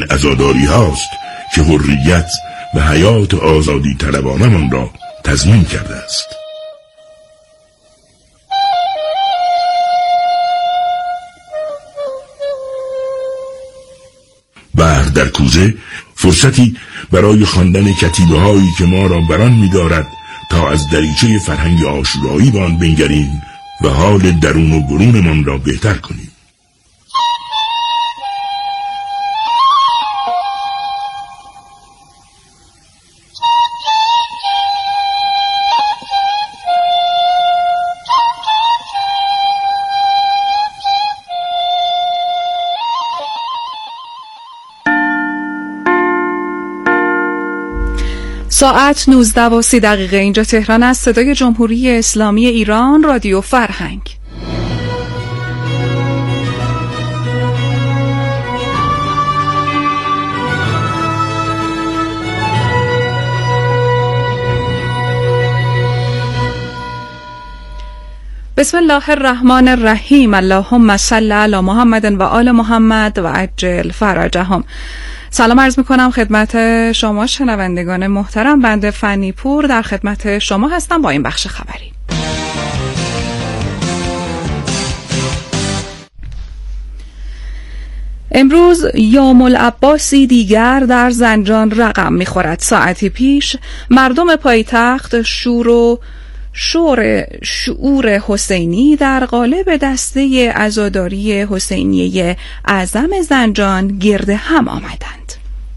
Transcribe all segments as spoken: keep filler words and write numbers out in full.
این عزاداری هاست که حریت و حیات آزادی طلبانمان را تضمین کرده است. بحر در کوزه فرصتی برای خواندن کتیبه هایی که ما را بران می دارد تا از دریچه فرهنگ عاشورایی به آن بنگریم و حال درون و برونمان را بهتر کنیم. ساعت نوزده و سی دقیقه اینجا تهران است. صدای جمهوری اسلامی ایران، رادیو فرهنگ. بسم الله الرحمن الرحیم. اللهم صل علی محمد و آل محمد و عجل فرجهم. سلام عرض میکنم خدمت شما شنوندگان محترم. بنده فنی پور در خدمت شما هستم با این بخش خبری. امروز یوم العباسی دیگر در زنجان رقم میخورد. ساعتی پیش مردم پایتخت شور و شور شعور حسینی در قالب دسته عزاداری حسینیه اعظم زنجان گرد هم آمدند.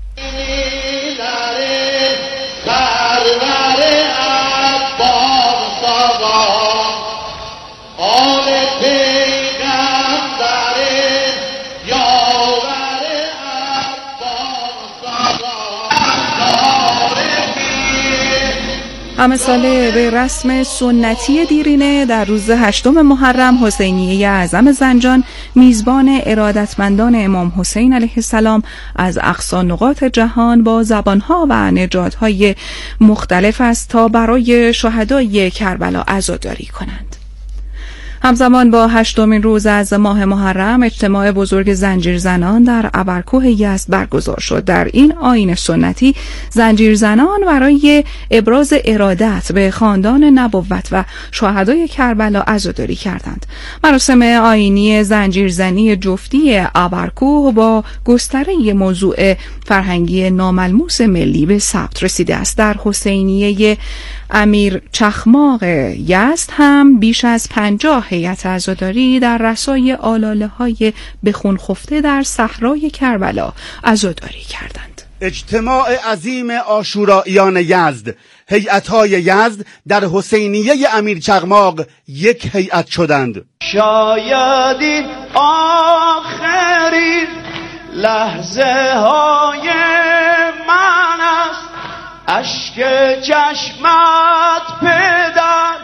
همه ساله به رسم سنتی دیرینه در روز هشتم محرم حسینیه اعظم زنجان میزبان ارادتمندان امام حسین علیه السلام از اقصا نقاط جهان با زبانها و نژادهای مختلف است تا برای شهدای کربلا عزاداری کنند. همزمان با هشتمین روز از ماه محرم اجتماع بزرگ زنجیرزنان در ابرکوه یزد برگزار شد. در این آیین سنتی زنجیرزنان برای ابراز ارادت به خاندان نبوت و شهدای کربلا عزاداری کردند. مراسم آیینی زنجیرزنی جفتی ابرکوه با گستره موضوع فرهنگی ناملموس ملی به ثبت رسیده است. در حسینیه امیر چخماق یزد هم بیش از پنجاه هیئت عزاداری در رسای آلاله های به خون خفته در صحرای کربلا عزاداری کردند. اجتماع عظیم عاشوراییان یزد، هیئت‌های یزد در حسینیه امیر چخماق یک هیئت شدند. شاید این آخرین لحظه های من است، اشک چشمت پدر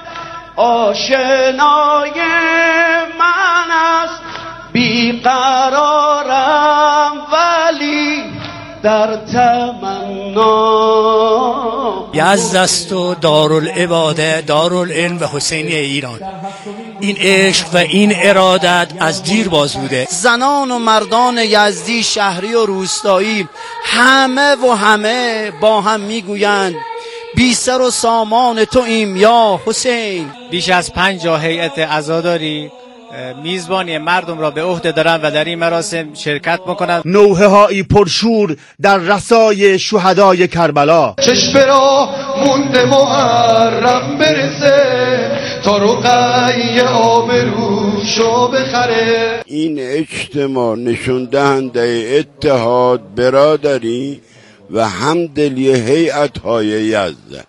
آشنای من است، بیقرارم ولی در تمنا. یزد است و دارالعباده، دارالعلم و حسینیه ایران. این عشق و این ارادت از دیر باز بوده. زنان و مردان یزدی، شهری و روستایی، همه و همه با هم میگویند بی سر و سامان تو ایم یا حسین. بیش از پنجاه هیئت عزاداری میزبانی مردم را به عهده دارند و در این مراسم شرکت میکنند. نوحه هایی پرشور در رسای شهدای کربلا. چشم را مونده محرم برسه تا رقیه آبروشو بخره. این اجتماع نشون دهنده اتحاد، برادری و همدلی هیئت‌های یزد.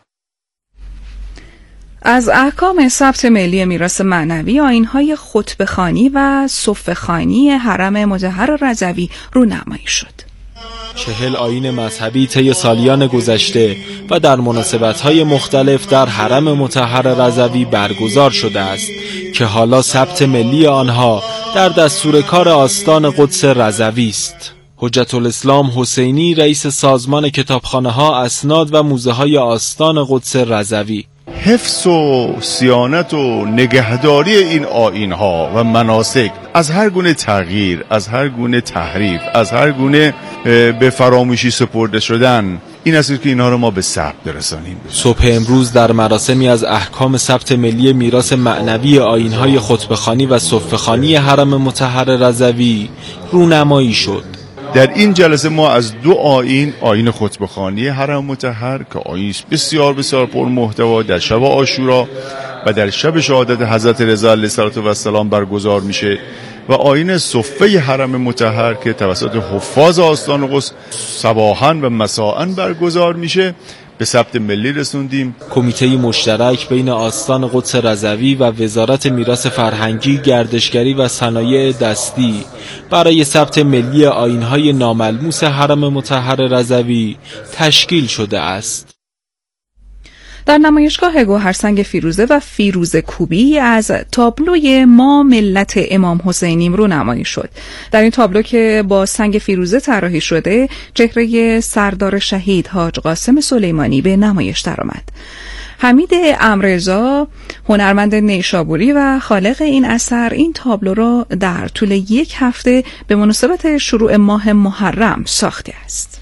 از احکام ثبت ملی میراث معنوی آیین‌های خطبه‌خوانی و صفه‌خوانی حرم مطهر رضوی رونمایی شد. چهل آیین مذهبی طی سالیان گذشته و در مناسبت‌های مختلف در حرم مطهر رضوی برگزار شده است که حالا ثبت ملی آنها در دستور کار آستان قدس رضوی است. حجت الاسلام حسینی رئیس سازمان کتابخانه‌ها، اسناد و موزه‌های آستان قدس رضوی: حفظ و صیانت و نگهداری این آیین‌ها و مناسک از هر گونه تغییر، از هر گونه تحریف، از هر گونه به فراموشی سپرده شدن، این است که اینها رو ما به ثبت برسانیم. صبح امروز در مراسمی از احکام ثبت ملی میراث معنوی آیین‌های خطبه‌خوانی و صفه‌خوانی حرم مطهر رضوی رونمایی شد. در این جلسه ما از دو آیین، آیین خطبه‌خوانی حرم مطهر که آیین بسیار بسیار پر محتوا در شب عاشورا و در شب شهادت حضرت رضا علیه السلام برگزار میشه، و آیین صفه حرم مطهر که توسط حفاظ آستان قدس صباحاً و مساءً برگزار میشه، به ثبت ملی رسوندیم. کمیته مشترک بین آستان قدس رضوی و وزارت میراث فرهنگی، گردشگری و صنایع دستی برای ثبت ملی آیین‌های ناملموس حرم مطهر رضوی تشکیل شده است. در نمایشگاه گوهرسنگ فیروزه و فیروزه کوبی از تابلوی ما ملت امام حسینیم رونمایی شد. در این تابلو که با سنگ فیروزه طراحی شده، چهره سردار شهید حاج قاسم سلیمانی به نمایش درآمد. حمید امرزا، هنرمند نیشابوری و خالق این اثر، این تابلو را در طول یک هفته به مناسبت شروع ماه محرم ساخته است.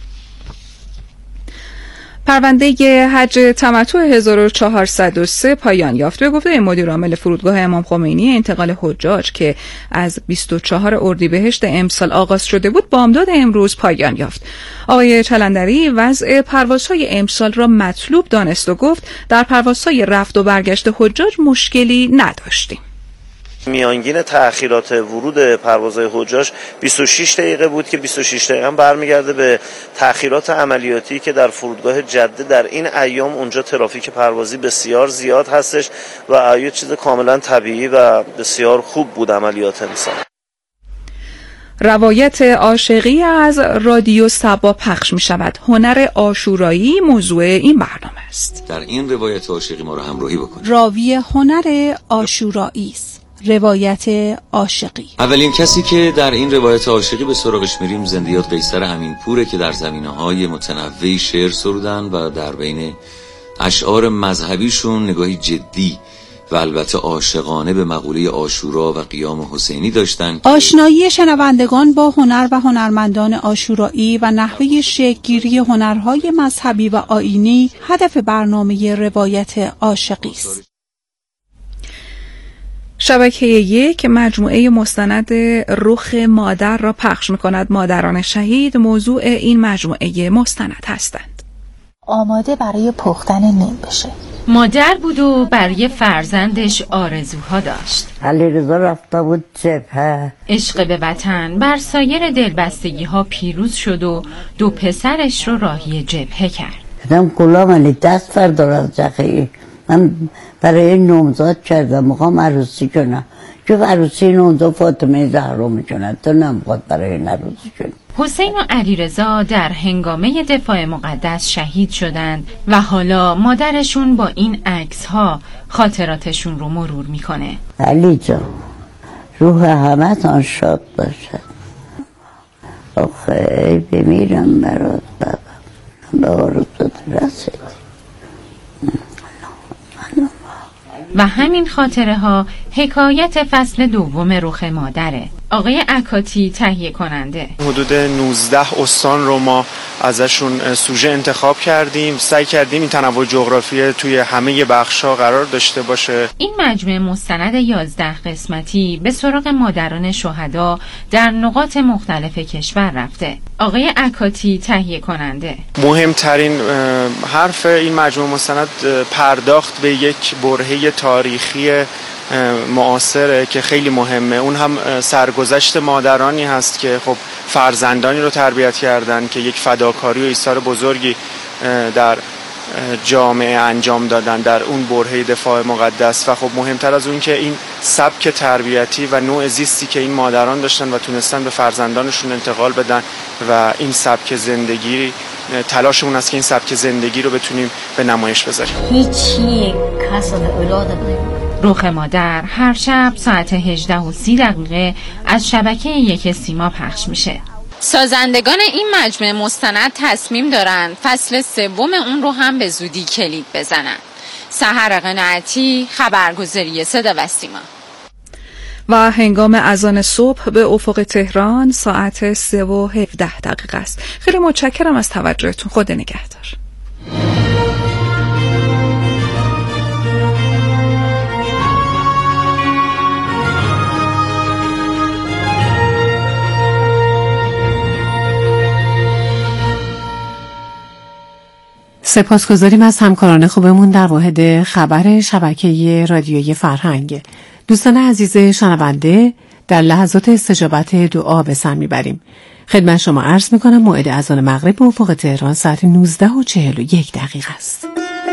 پرونده حج تمتع هزار و چهارصد و سه پایان یافت. به گفته مدیر عامل فرودگاه امام خمینی، انتقال حجاج که از بیست و چهارم اردیبهشت امسال آغاز شده بود، بامداد امروز پایان یافت. آقای چلندری وضع پروازهای امسال را مطلوب دانست و گفت در پروازهای رفت و برگشت حجاج مشکلی نداشتیم. میانگین تأخیرات ورود پروازهای حجاج بیست و شش دقیقه بود که بیست و شش دقیقه هم برمیگرده به تأخیرات عملیاتی که در فرودگاه جده در این ایام اونجا ترافیک پروازی بسیار زیاد هستش و ایو چیز کاملا طبیعی و بسیار خوب بود عملیات امسال. روایت عاشقی از رادیو صبا پخش می شود. هنر عاشورایی موضوع این برنامه است. در این روایت عاشقی ما رو همراهی بکنید. راوی هنر عاشورایی است. روایت عاشقی. اولین کسی که در این روایت عاشقی به سراغش میریم زندیات قیصر امینپوره که در زمینه‌های متنوعی شعر سرودن و در بین اشعار مذهبیشون نگاهی جدی و البته عاشقانه به مقوله عاشورا و قیام حسینی داشتن. آشنایی شنوندگان با هنر و هنرمندان عاشورایی و نحوه شکل‌گیری هنرهای مذهبی و آیینی هدف برنامه روایت عاشقی است. شبکه یک مجموعه مستند رخ مادر را پخش می‌کند. مادران شهید موضوع این مجموعه مستند هستند. آماده برای پختن نون بشه. مادر بود و برای فرزندش آرزوها داشت. علیرضا رفته بود جبهه. عشق به وطن بر سایر دلبستگی‌ها پیروز شد و دو پسرش رو راهی جبهه کرد. کدام کلام علی دست فردار از جخهی. من برای نومزاد کردم، میخوام عروسی کنم، چون عروسی نومزاد فاطمه زهرا میکنن، تو نمیخواد برای این عروسی کنم. حسین و علیرضا در هنگامه دفاع مقدس شهید شدند و حالا مادرشون با این عکس‌ها خاطراتشون رو مرور میکنه. علی جان، روح همه تان شاد باشه. آخه بمیرم برات بابا، به آرزوت رسید. و همین خاطره ها حکایت فصل دوم رخ مادره. آقای عکاتی تهیه کننده. حدود نوزده استان رو ما ازشون سوژه انتخاب کردیم، سعی کردیم این تنوع جغرافی توی همه بخش‌ها قرار داشته باشه. این مجموعه مستند یازده قسمتی به سراغ مادران شهدا در نقاط مختلف کشور رفته. آقای عکاتی تهیه کننده. مهمترین حرف این مجموعه مستند پرداخت به یک برهه تاریخی معاصره که خیلی مهمه. اون هم سرگذشت مادرانی هست که خب فرزندانی رو تربیت کردن که یک فداکاری و ایثار بزرگی در جامعه انجام دادن در اون برهه دفاع مقدس. و خب مهمتر از اون که این سبک تربیتی و نوع زیستی که این مادران داشتن و تونستن به فرزندانشون انتقال بدن و این سبک زندگی، تلاشمون است که این سبک زندگی رو بتونیم به نمایش بذاریم. هیچی کسان اولاد رخ مادر هر شب ساعت هجده و سی دقیقه از شبکه یک سیما پخش میشه. سازندگان این مجموعه مستند تصمیم دارن فصل سوم اون رو هم به زودی کلید بزنن. سحر قناعتی، خبرگزاری صدا و سیما. و هنگام اذان صبح به افق تهران ساعت سه و هفده دقیقه است. خیلی متشکرم از توجهتون. خدا نگهدار. سپاسگزاریم از همکاران خوبمون در واحد خبر شبکه رادیویی فرهنگ. دوستان عزیز شنونده، در لحظات استجابت دعا به سر میبریم. خدمت شما عرض میکنم موعد اذان مغرب به افق تهران ساعت نوزده و چهل و یک دقیقه است.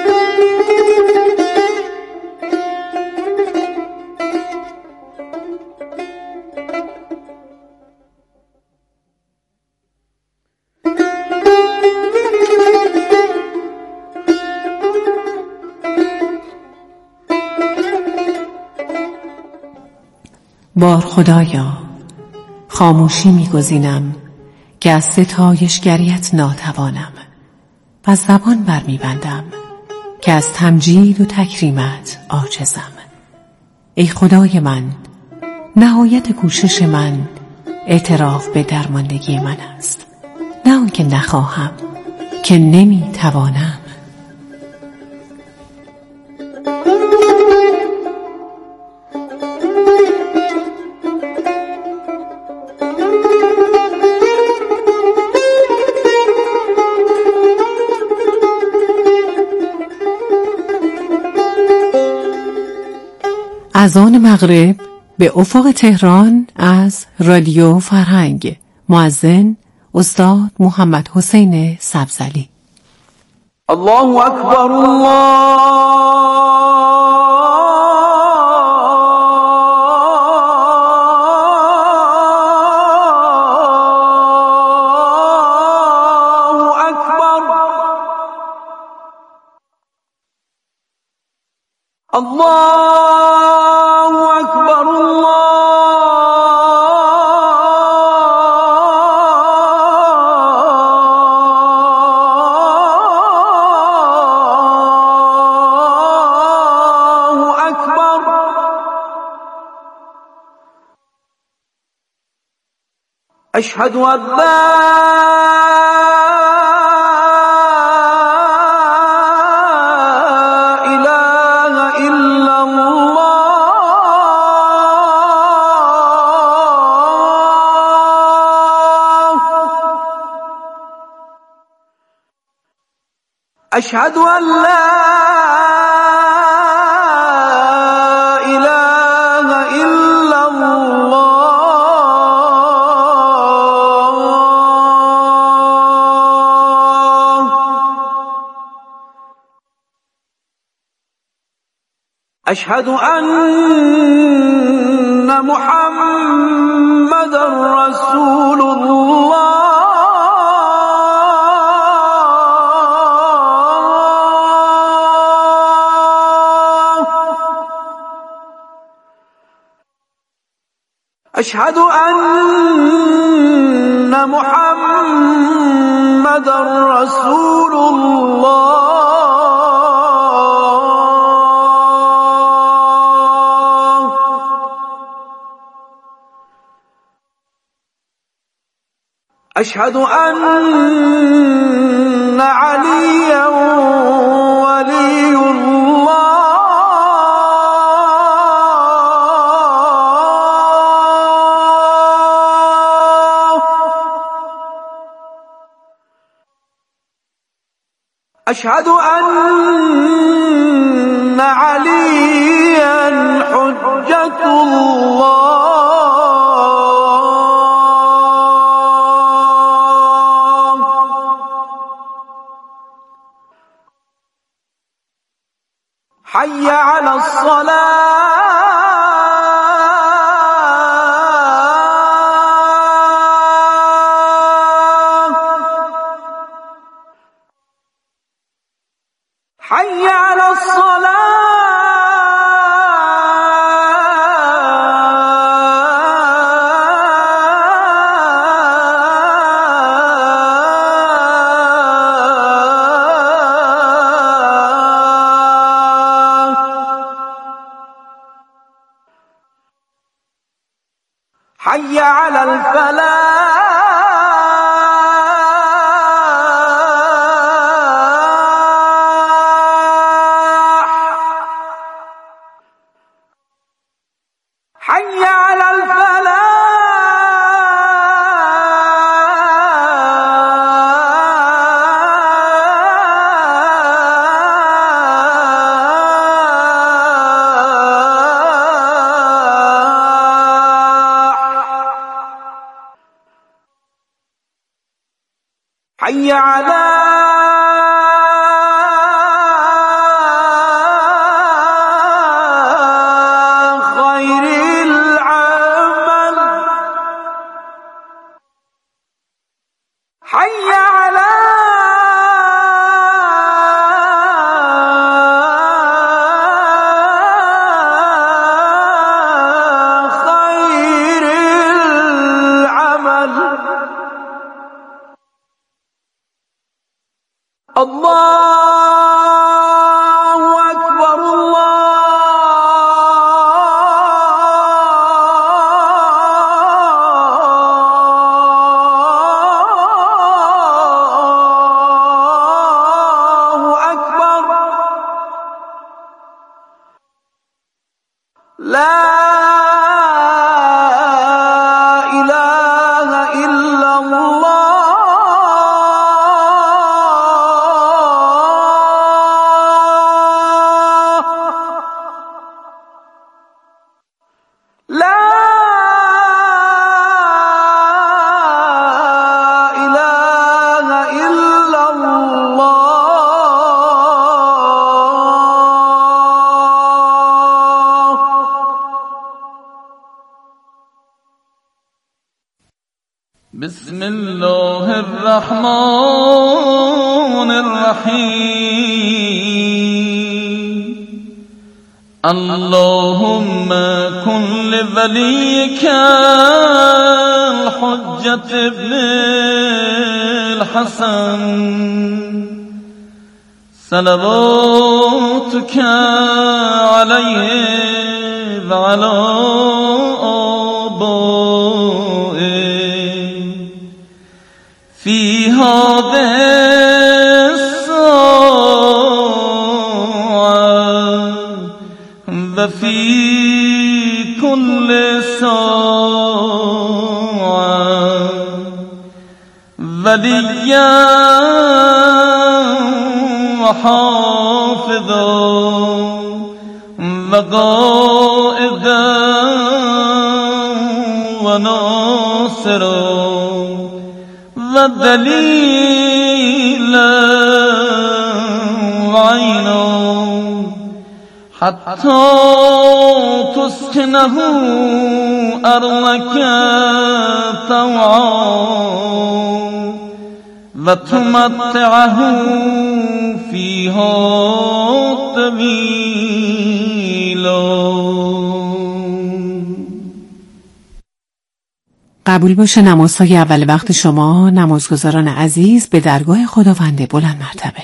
بار خدایا، خاموشی می‌گزینم که از ستایشگریت ناتوانم و زبان برمی‌بندم که از تمجید و تکریمت عاجزم. ای خدای من، نهایت کوشش من اعتراف به درماندگی من است، نه آنکه نخواهم که نمی‌توانم. اذان مغرب به افق تهران از رادیو فرهنگ. مؤذن استاد محمد حسین سبزعلی. الله اکبر، الله اکبر، الله أشهد أن لا إله إلا الله، أشهد أن لا إله إلا الله، أشهد أن محمد رسول الله، أشهد أن محمد رسول الله، أشهد أن عليا ولي الله، أشهد أن عليا حجة الله، حي على الصلاة، حي على الصلاة، حي على الفلاح حي على الفلاح حي على خير العمل حي على خير العمل الله أكبر الله أكبر لا إله إلا الله لا إله إلا الله. بسم الله الرحمن الرحيم اللهم كن لوليك الحجة ابن الحسن صلواتك عليه وعلى آبائه في هذه وفي كل ساعة وليا وحافظا وقائدا وناصرا ودليلا وعينا حتى تسكنه أرضك طوعا وتمتعه فيها طويلا. قبول باشه نمازهای اول وقت شما نمازگزاران عزیز به درگاه خداوند بلند مرتبه.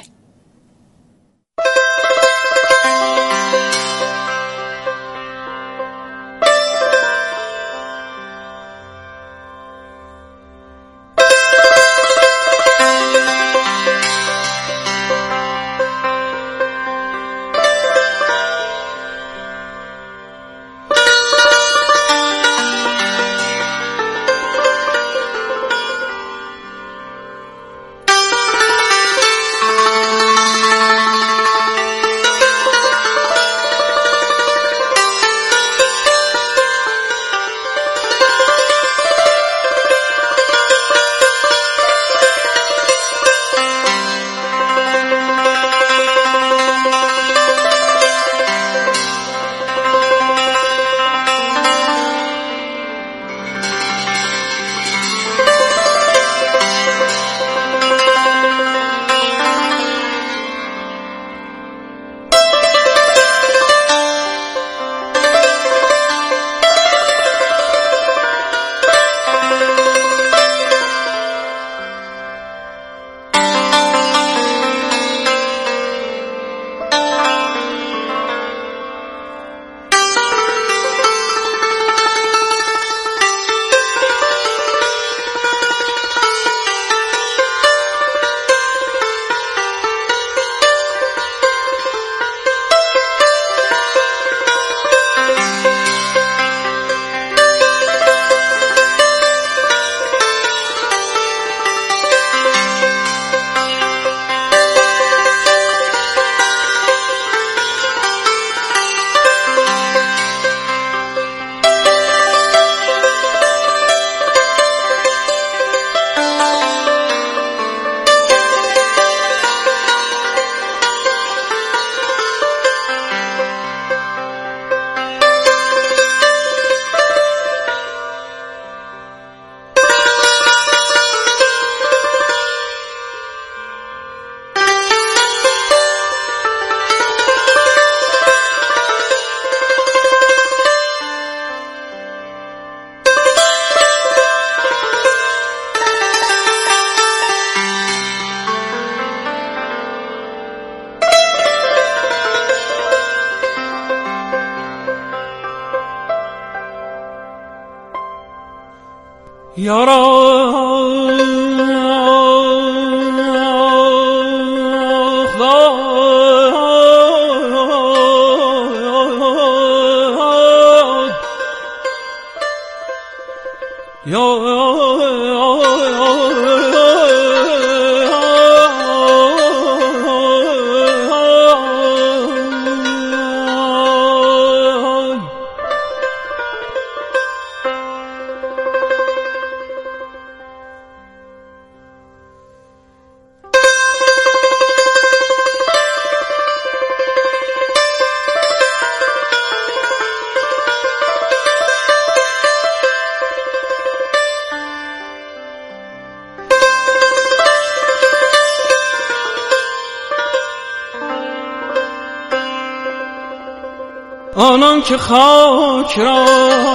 آنان که خاک را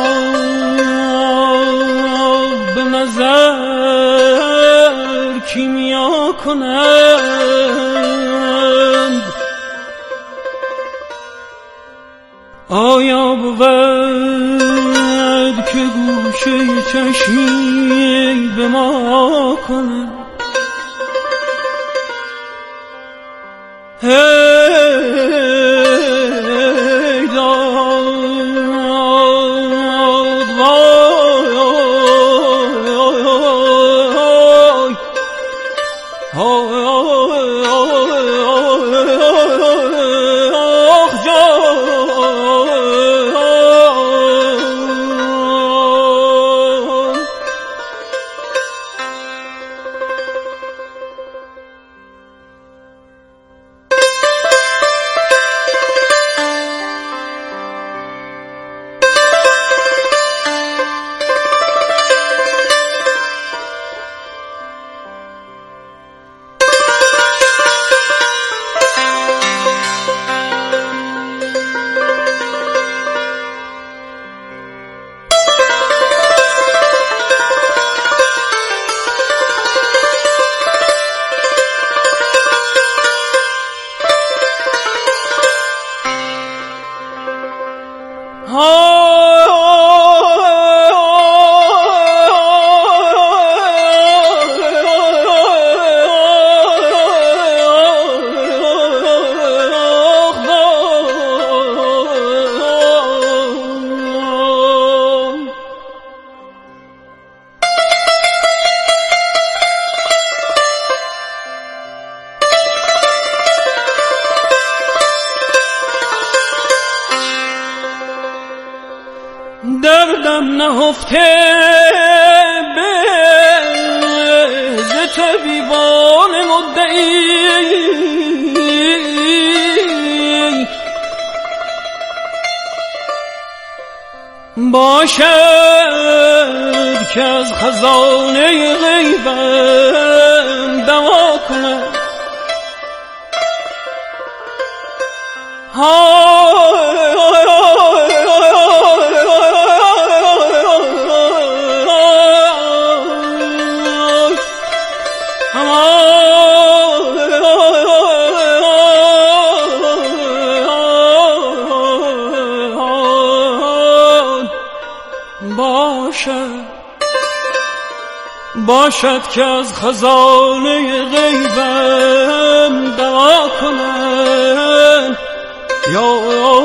به نظر کیمیا کنند، آیا بود که گوشه چشمی به ما کنند؟ دردم نهفته به ز طبیبان مدعی، باشد که از خزانه غیبم دوا کنم. باشد که از خزانه غیبم دوا کنن، یا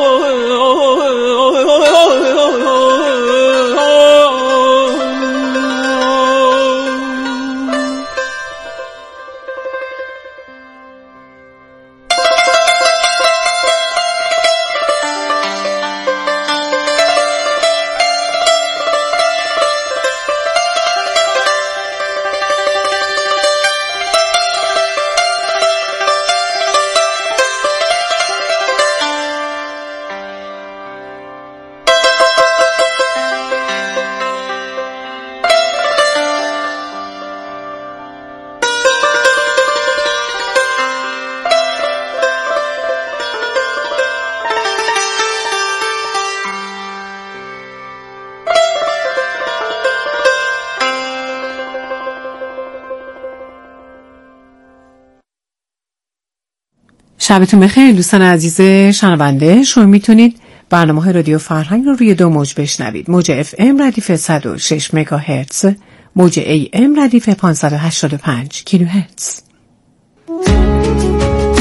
شبتون بخیر دوستان عزیز شنونده. شما میتونید برنامه رادیو فرهنگ رو روی دو موج بشنوید. موج اف ام ردیف صد و شش مگاهرتز موج ای ام ردیف پانصد و هشتاد و پنج کیلوهرتز.